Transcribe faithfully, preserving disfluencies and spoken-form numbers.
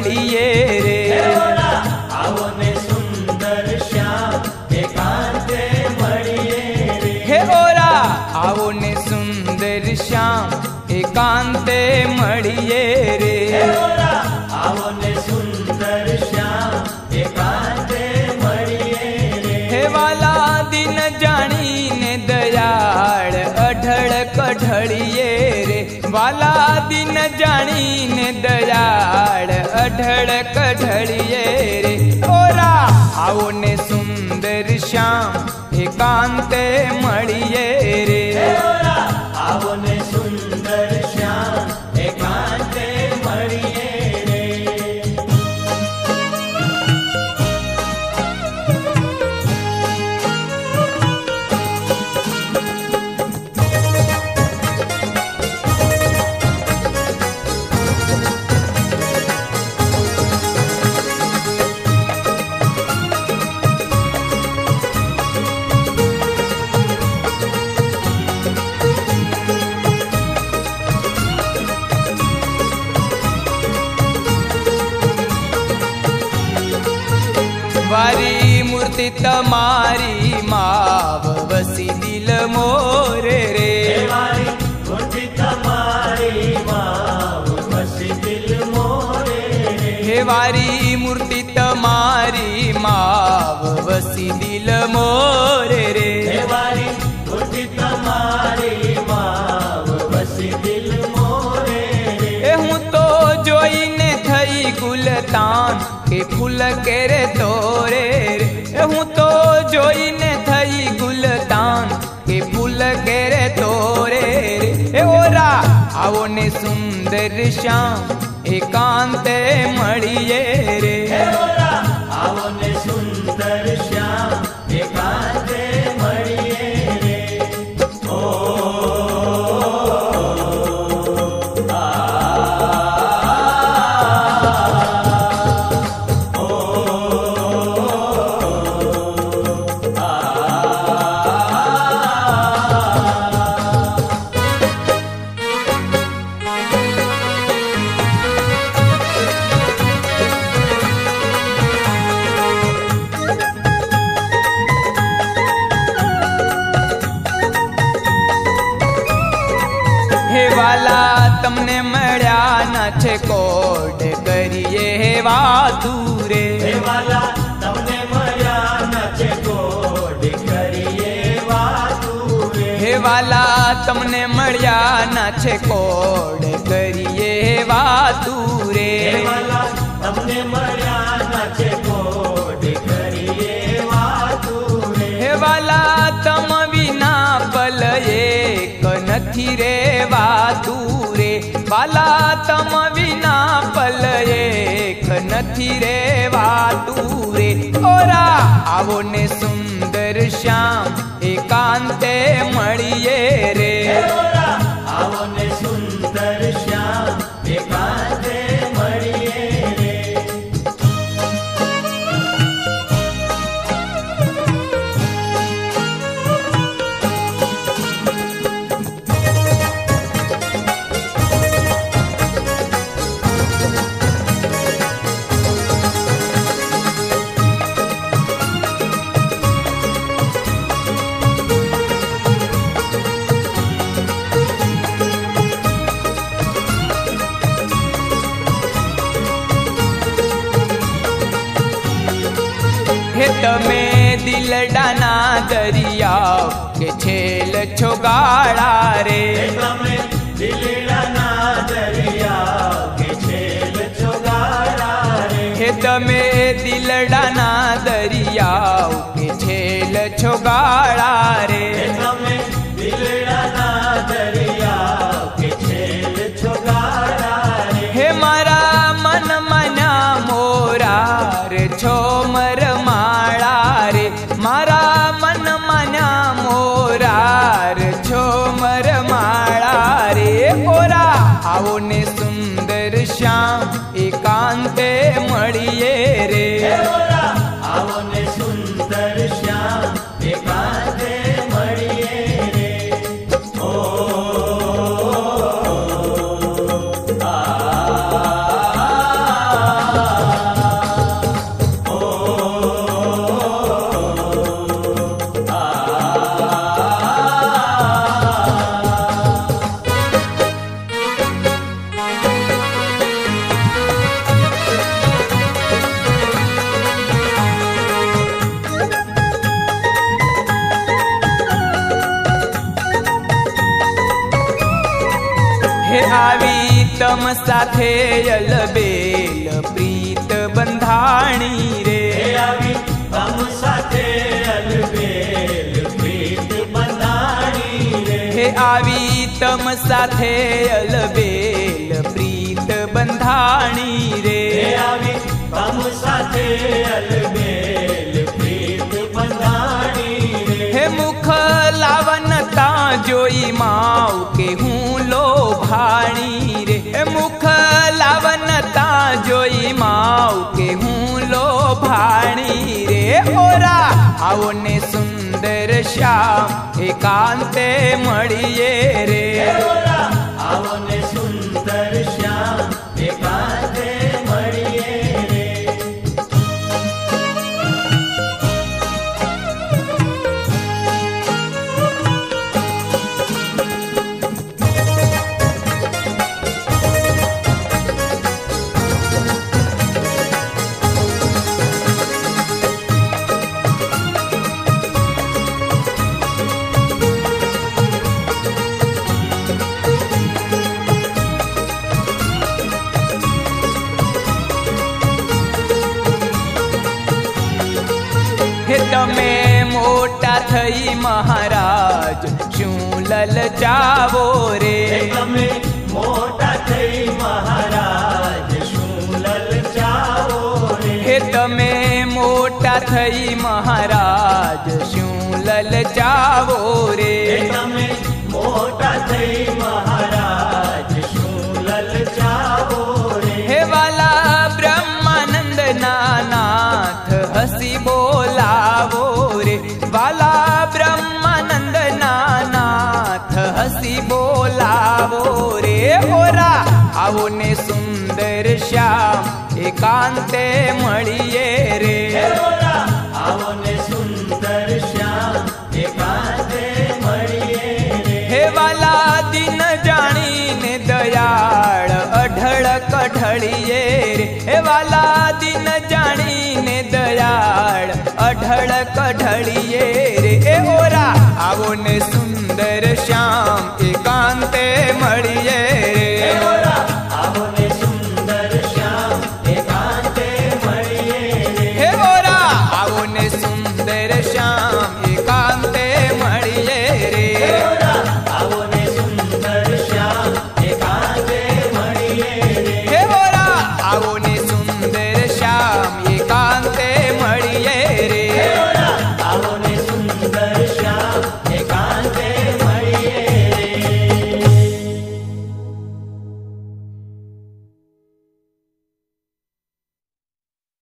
મળીએ રે આવો ને સુંદર શ્યામ એકાંતે મળીએ રે હે ઓરા આવો ને સુંદર શ્યામ એકાંતે મળીએ રે આવો ને સુંદર શ્યામ એકાંતે મળીએ રે હે વાલા દિન જાણીને દયાળ અઢળ કઢળીએ રે વાલા દિન જાણીને દયાળ અઢળ કઢળીએ રે ઓરા આવો ને સુંદર શ્યામ એકાંતે મળીએ રે આવો ને સુંદર શ્યામ એકાંતે મળીએ રે વારી મૂર્તિ તમારી માવ વસી દિલ મોરે રે મારી મૂર્તિ તમારી માવ વસી દિલ મોરે રે હે વારી મૂર્તિ તમારી માવ વસી દિલ મોરે રે મારી મૂર્તિ તમારી માવ વસી દિલ મોરે રે એ હું તો જોઈને થઈ ગુલતાન કે ફૂલ કેરે તોરે રે એ હું તો જોઈને થઈ ગુલતાન કે ફૂલ કેરે તોરે રે એ ઓરા આવો ને સુંદર શ્યામ એકાંતે મળીએ રે આવો ને સુંદર શ્યામ એકાંતે મળીએ રે ઓ વાલા તમને મળ્યા ના છે કોડ કરીએ હે વાતું રે વાલા તમને મળ્યા નચે કોડ કરીએ વાતું રે હે વાલા તમને મળ્યા ના છે કોડ કરીએ હે વાતું રે વાલા તમને મળ્યા નચે કોડ કરીએ વાતું રે હે વાલા તમ વિના પલ એક નથી રે વાતું રે વાલા તમ વિના પલ એક નથી રે વાતું રે ઓરા આવો ને સુંદર શ્યામ એકાંતે મળીએ રે આવો ને સુંદર શ્યામ એકાંતે મળીએ રે હે તમે દિલડાના દરિયા કે છેલ છો ગાળા રે તમે દિલડાના દરિયા કે છેલ છો ગાળા રે હે તમે દિલડાના દરિયા કે છેલ છો ગાળા રે તમે દિલડાના દરિયા કે છેલ છો ગાળા રે હે મારા મન મના મોરા રે છો મર માળા રે મારા મન મના મોરા રે છો મર માળા રે ઓરા આવો ને સુંદર શ્યામ એકાંતે મળીએ રે આવો ને સુંદર શ્યામ એકાંતે મળીએ રે ઓ આ આવી તમ સાથે અલબેલ પ્રીત બંધાણી રે હે આવી તમ સાથે અલબેલ પ્રીત બંધાણી રે હે આવી તમ સાથે અલબેલ પ્રીત બંધાણી રે હે આવી તમ સાથે અલબેલ પ્રીત બંધાણી રે હે મુખ લાવનતા જોઈ માવ કે હું લોભાણી રે હે મુખ લાવનતા જોઈ માવ કે હું લોભાણી રે ઓરા આવો ને સુંદર શ્યામ એકાંતે મળીએ રે ઓરા આવો ને સુંદર શ્યામ એકાંતે મળીએ રે હે તમે મોટા થઈ મહારાજ શું લલચાવો રે તમે મોટા થઈ મહારાજ શું લલચાવો રે હે તમે મોટા થઈ મહારાજ શું લલચાવો રે તમે મોટા થઈ મહારાજ શું લલચાવો રે હે વાલા બ્રહ્માનંદ ના નાથ હસી બોલાવો રે વાલા બ્રહ્માનંદ ના નાથ હસી બોલાવો રે ઓરા આવો ને સુંદર શ્યામ એકાંતે મળીએ રે ઓરા આવો ને સુંદર શ્યામ એકાંતે મળીએ રે હે વાલા દિન જાણીને દયાળ અઢળ કઢળીએ રે હે વાલા દિન જાણીને દયાળ અઢળ કઢળીએ રે એ ઓરા આવો ને સુંદર શ્યામ